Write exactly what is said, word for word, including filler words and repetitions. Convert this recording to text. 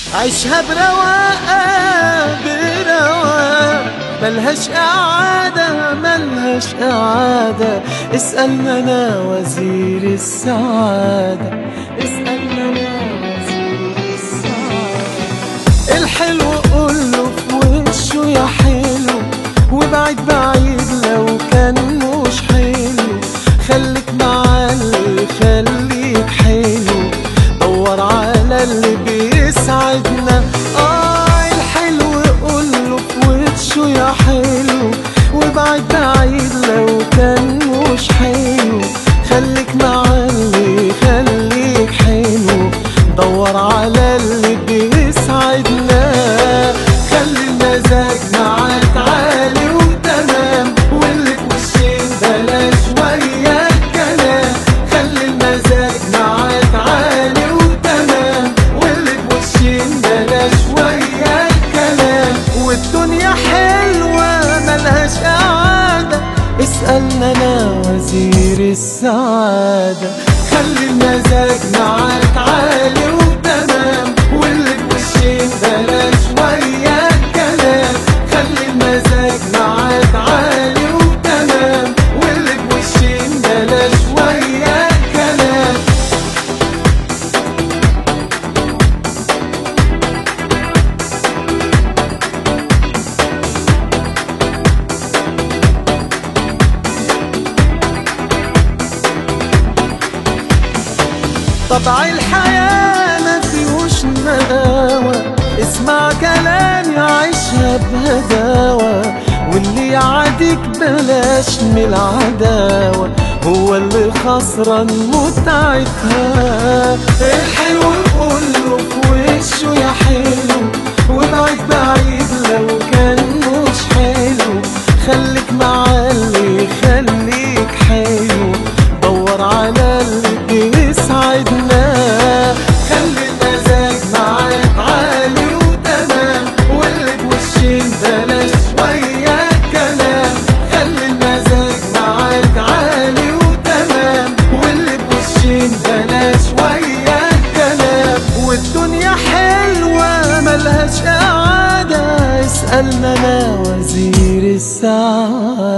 عيشها برواقة برواقة، ملهاش إعادة ملهاش إعادة. اسألنا أنا وزير السعادة، اسألنا أنا وزير السعادة. الحلو قوله في وشه يا حلو، وبعيد بعيد لو كان مش حلو. خليك مع اللي يخليك حلو، دور على اللي بيسعدنا. اه الحلو قوله في وشه يا حلو، وبعيد بعيد لو كان مش حلو. خليك مع اللي يخليك حلو، دور على اللي بيسعدنا. خلي المزاج معاك عالي وتمام، واللي في وشين بلاش ويا الكلام. خلي المزاج معاك عالي وتمام، واللي في وشين بلاش ويا الكلام. والدنيا حلوة ملهاش إعادة، اسألنا أنا وزير السعادة. خلي المزاج معاك عالي وتمام، واللي في وشين بلاش ويا الكلام. خلي المزاج معاك عالي وتمام، واللي في وشين بلاش ويا الكلام. طبع الحياة ما فيهوش نقاوة، اسمع كلامي عيشها بهداوة. واللي يعاديك بلاش من العداوة، هو اللي خسران متعتها. الحلو قوله في وشه يا حلو، وبعيد بعيد لو كان مش حلو. خليك مع اللي يخليك حلو، دور على اللي بيسعدنا. خلي المزاج معاك عالي وتمام، واللي في وشين بلاش ويا الكلام. خلي المزاج معاك عالي وتمام، واللي في وشين بلاش ويا الكلام. والدنيا حلوة ملهاش إعادة، اسألنا أنا وزير السعادة.